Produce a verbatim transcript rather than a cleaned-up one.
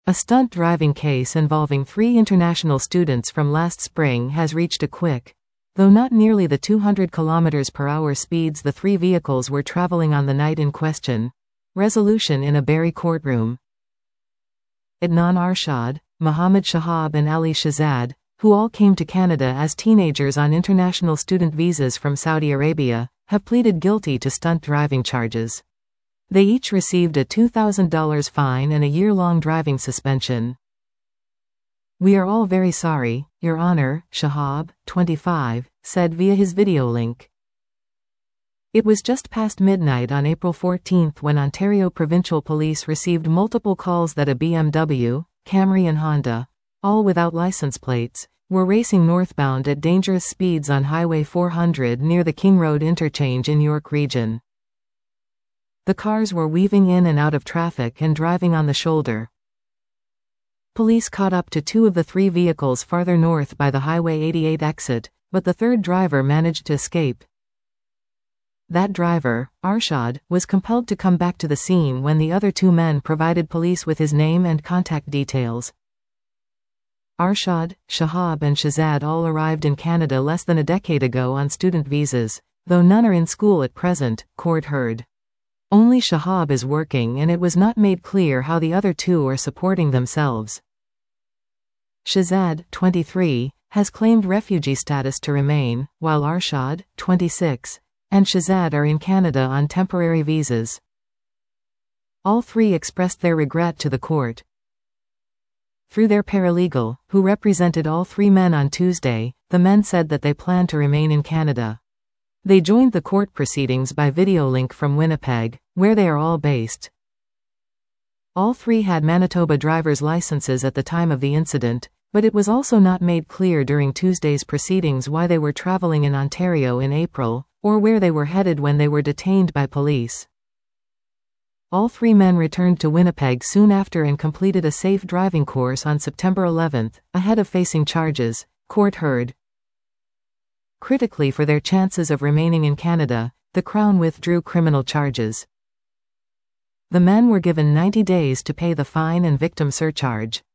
A stunt driving case involving three international students from last spring has reached a quick, though not nearly the two hundred kilometers per hour speeds the three vehicles were traveling on the night in question, resolution in a Barrie courtroom. Adnan Arshad, Mohammed Shahab and Ali Shahzad, who all came to Canada as teenagers on international student visas from Saudi Arabia, have pleaded guilty to stunt driving charges. They each received a two thousand dollars fine and a year-long driving suspension. "We are all very sorry, Your Honor," Shahab, twenty-five, said via his video link. It was just past midnight on April fourteenth when Ontario Provincial Police received multiple calls that a B M W, Camry and Honda, all without license plates, were racing northbound at dangerous speeds on Highway four hundred near the King Road interchange in York Region. The cars were weaving in and out of traffic and driving on the shoulder. Police caught up to two of the three vehicles farther north by the Highway eighty-eight exit, but the third driver managed to escape. That driver, Arshad, was compelled to come back to the scene when the other two men provided police with his name and contact details. Arshad, Shahab and Shahzad all arrived in Canada less than a decade ago on student visas, though none are in school at present, court heard. Only Shahab is working and it was not made clear how the other two are supporting themselves. Shahzad, twenty-three, has claimed refugee status to remain, while Arshad, twenty-six, and Shahzad are in Canada on temporary visas. All three expressed their regret to the court. Through their paralegal, who represented all three men on Tuesday, the men said that they plan to remain in Canada. They joined the court proceedings by video link from Winnipeg, where they are all based. All three had Manitoba driver's licenses at the time of the incident, but it was also not made clear during Tuesday's proceedings why they were traveling in Ontario in April, or where they were headed when they were detained by police. All three men returned to Winnipeg soon after and completed a safe driving course on September eleventh, ahead of facing charges, court heard. Critically for their chances of remaining in Canada, the Crown withdrew criminal charges. The men were given ninety days to pay the fine and victim surcharge.